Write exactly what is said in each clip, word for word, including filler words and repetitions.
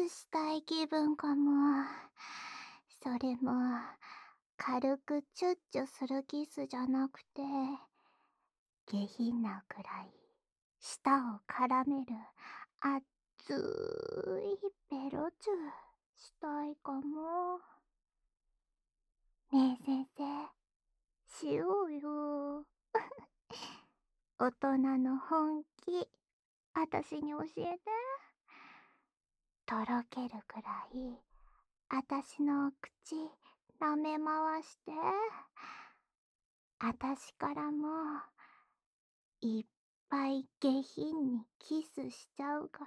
スしたい気分かも。それも、軽くチュッチュするキスじゃなくて、下品なくらい、舌を絡める、あっついベロチュしたいかも。ねえ先生、しようよ。大人の本気、あたしに教えて。とろけるくらい、あたしの口、舐め回して。あたしからも、いっぱい下品にキスしちゃうから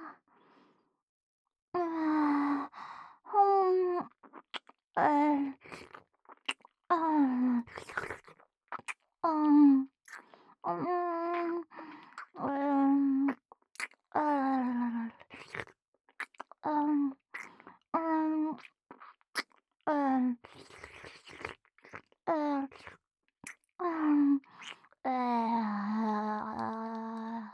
。うーほん、えー、あー、あん、うーん、うーん、あー、あん、あん、あん、あん、あん、えー、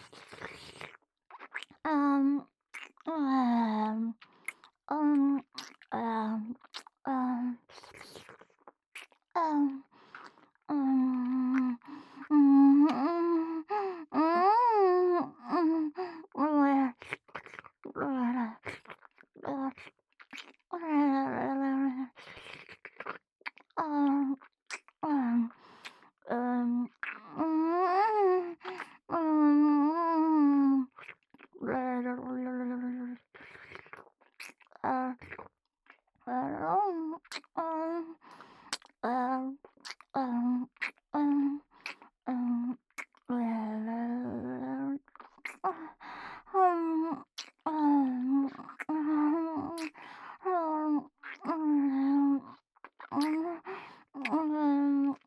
あん、うーん、うん、あん、あん、あん、うーん、うーん、うーん、うえ、うら、う、うらららら、あん、うん、うん、うーん、うーん、ららららららら、あ、あらん、あん、あん、あん、あん、うん、ららら、あ、うん、うん、うん、うん、うん、うん、うん、うん、